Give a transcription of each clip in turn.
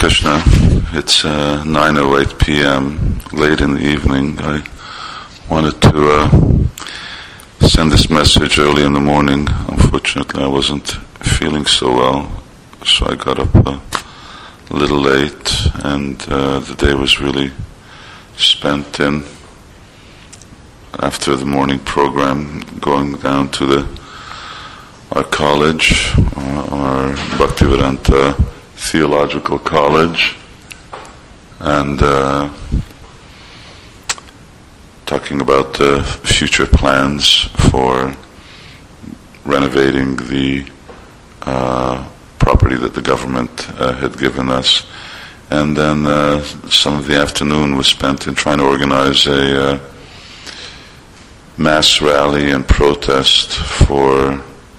Krishna. It's 9:08 p.m., late in the evening. I wanted to send this message early in the morning. Unfortunately, I wasn't feeling so well, so I got up a little late, and the day was really spent in, after the morning program, going down to our college, our Bhaktivedanta Theological College, and talking about the future plans for renovating the property that the government had given us. And then some of the afternoon was spent in trying to organize a mass rally and protest for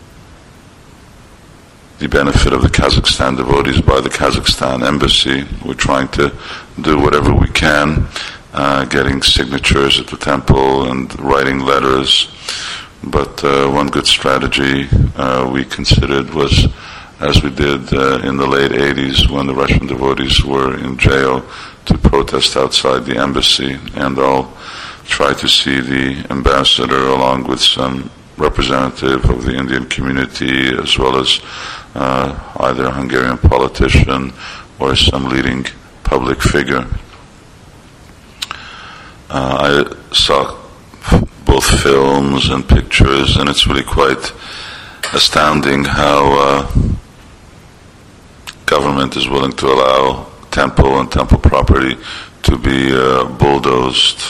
the benefit of the Kazakhstan devotees by the Kazakhstan embassy. We're trying to do whatever we can, getting signatures at the temple and writing letters. But one good strategy we considered was, as we did in the late 80s when the Russian devotees were in jail, to protest outside the embassy. And I'll try to see the ambassador along with some representative of the Indian community, as well as either a Hungarian politician or some leading public figure. I saw both films and pictures, and it's really quite astounding how government is willing to allow temple and temple property to be bulldozed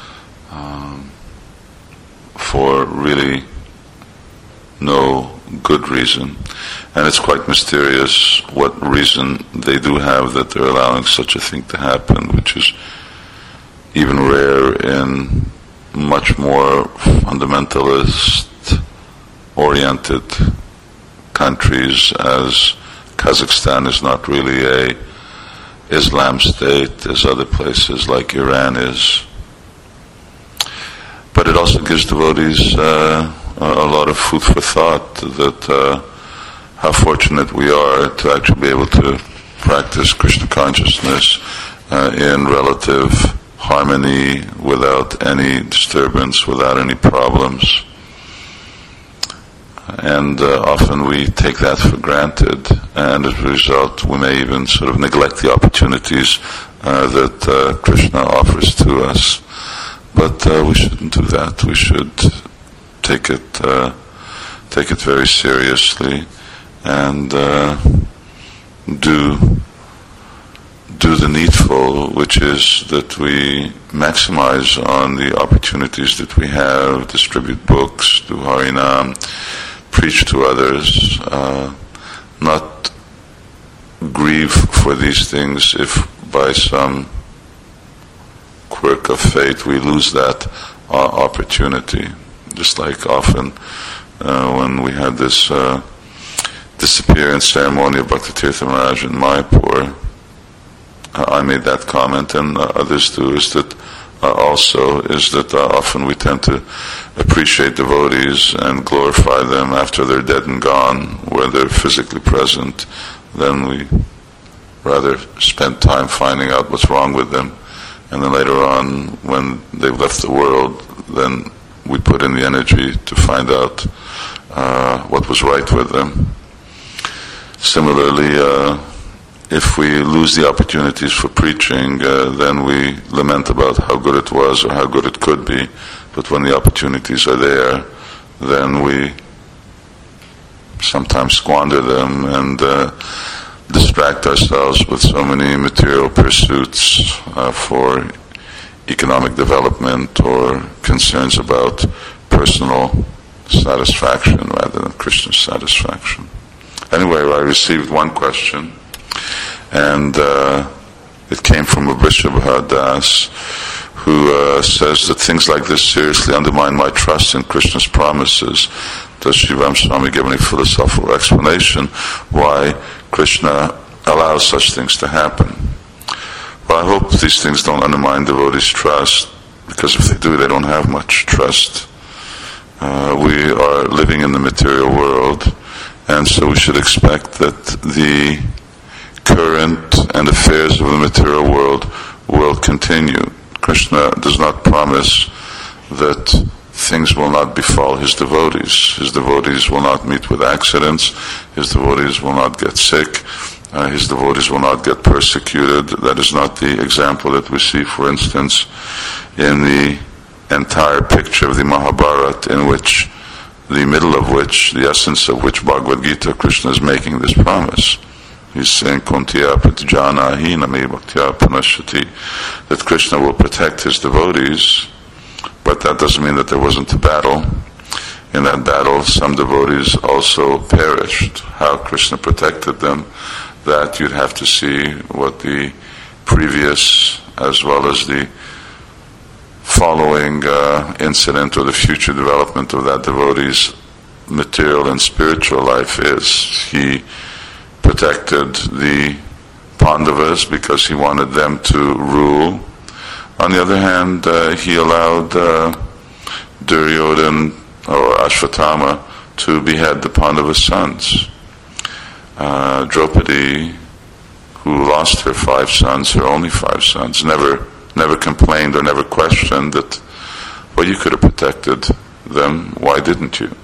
for really no good reason. And it's quite mysterious what reason they do have that they're allowing such a thing to happen, which is even rare in much more fundamentalist-oriented countries, as Kazakhstan is not really a Islam state as other places like Iran is. But it also gives devotees a lot of food for thought, that how fortunate we are to actually be able to practice Krishna consciousness in relative harmony, without any disturbance, without any problems. And often we take that for granted, and as a result we may even sort of neglect the opportunities that Krishna offers to us. But we shouldn't do that. We should take it very seriously, and do the needful, which is that we maximize on the opportunities that we have, distribute books, do Harinam, preach to others, not grieve for these things if by some quirk of fate we lose that opportunity. Just like often when we had this disappearance ceremony of Bhaktitirtha Maharaj in Mayapur, I made that comment, and others do, is that often we tend to appreciate devotees and glorify them after they're dead and gone, where they're physically present. Then we rather spend time finding out what's wrong with them, and then later on, when they've left the world, then we put in the energy to find out what was right with them. Similarly, if we lose the opportunities for preaching, then we lament about how good it was or how good it could be. But when the opportunities are there, then we sometimes squander them and distract ourselves with so many material pursuits for economic development or concerns about personal satisfaction rather than Krishna satisfaction. Anyway, I received one question, and it came from a Vrishabha Das, who says that things like this seriously undermine my trust in Krishna's promises. Does Shivam Swami give any philosophical explanation why Krishna allows such things to happen? Well, I hope these things don't undermine devotees' trust, because if they do, they don't have much trust. We are living in the material world, and so we should expect that the current and affairs of the material world will continue. Krishna does not promise that things will not befall his devotees. His devotees will not meet with accidents. His devotees will not get sick. His devotees will not get persecuted. That is not the example that we see, for instance, in the entire picture of the Mahabharata, in which the middle of which, the essence of which Bhagavad Gita, Krishna is making this promise. He's saying, Kuntiya pratijana hinami bhaktya panashyati, that Krishna will protect his devotees, but that doesn't mean that there wasn't a battle. In that battle, some devotees also perished. How Krishna protected them, that you'd have to see what the previous as well as the following incident or the future development of that devotee's material and spiritual life is. He protected the Pandavas because he wanted them to rule. On the other hand, he allowed Duryodhana or Ashwatthama to behead the Pandavas' sons. Draupadi, who lost her 5 sons, her only 5 sons, never complained or never questioned that, well, you could have protected them, why didn't you?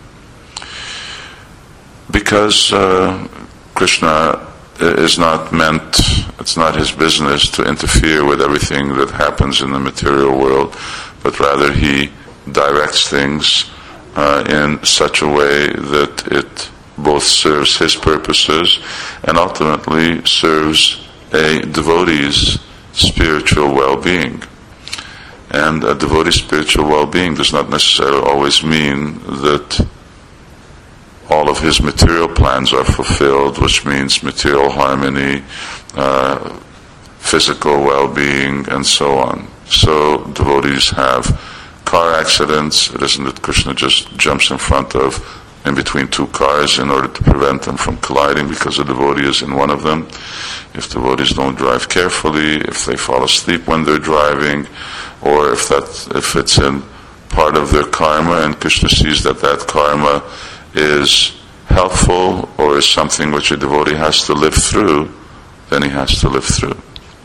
Because Krishna is not meant, it's not his business to interfere with everything that happens in the material world, but rather he directs things in such a way that it both serves his purposes and ultimately serves a devotee's spiritual well-being. And a devotee's spiritual well-being does not necessarily always mean that all of his material plans are fulfilled, which means material harmony, physical well-being, and so on. So devotees have car accidents. It isn't that Krishna just jumps in between 2 cars in order to prevent them from colliding because a devotee is in one of them. If devotees don't drive carefully, if they fall asleep when they're driving, or if it's in part of their karma and Krishna sees that karma is helpful or is something which a devotee has to live through, then he has to live through.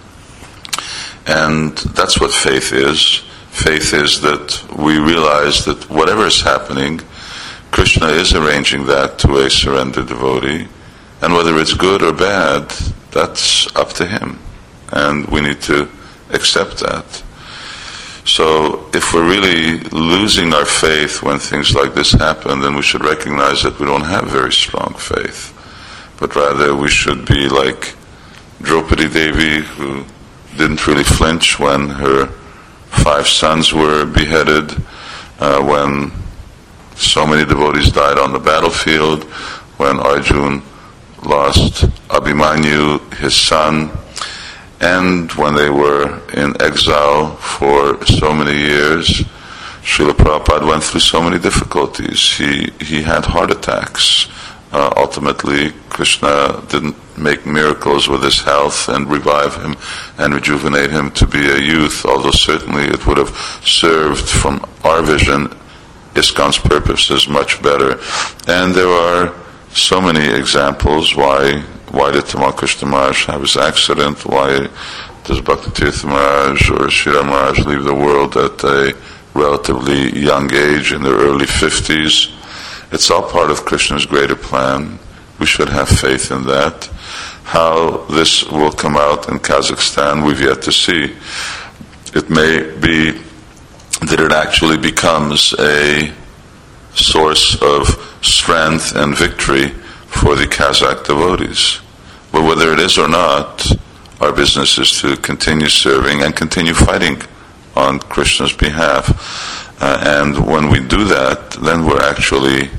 And that's what faith is. Faith is that we realize that whatever is happening, Krishna is arranging that to a surrendered devotee, and whether it's good or bad, that's up to him, and we need to accept that. So if we're really losing our faith when things like this happen, then we should recognize that we don't have very strong faith, but rather we should be like Draupadi Devi, who didn't really flinch when her 5 sons were beheaded, when so many devotees died on the battlefield, when Arjuna lost Abhimanyu, his son, and when they were in exile for so many years. Srila Prabhupada went through so many difficulties. He had heart attacks. Ultimately, Krishna didn't make miracles with his health and revive him and rejuvenate him to be a youth, although certainly it would have served, from our vision, ISKCON's purposes much better. And there are so many examples. Why did Tamal Krishna Maharaj have his accident? Why does Bhakti Tirtha Maharaj or Sridhar Maharaj leave the world at a relatively young age, in their early 50s? It's all part of Krishna's greater plan. We should have faith in that. How this will come out in Kazakhstan, we've yet to see. It may be that it actually becomes a source of strength and victory for the Kazakh devotees. But whether it is or not, our business is to continue serving and continue fighting on Krishna's behalf. And when we do that, then we're actually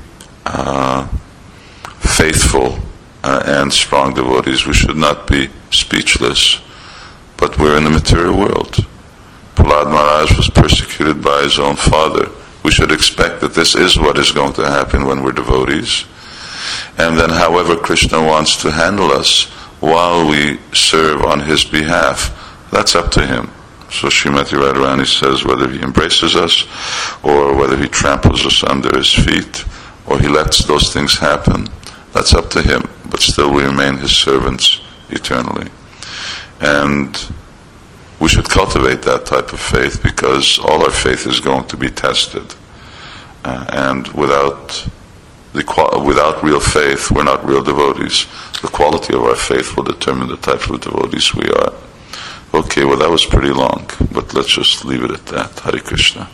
faithful and strong devotees. We should not be speechless, but we're in the material world. Prahlad Maharaj was persecuted by his own father. We should expect that this is what is going to happen when we're devotees. And then however Krishna wants to handle us while we serve on his behalf, that's up to him. So Srimati Radharani says whether he embraces us or whether he tramples us under his feet or he lets those things happen, that's up to him. But still we remain his servants eternally. And we should cultivate that type of faith, because all our faith is going to be tested. And without real faith, we're not real devotees. The quality of our faith will determine the type of devotees we are. Okay, well that was pretty long, but let's just leave it at that. Hare Krishna.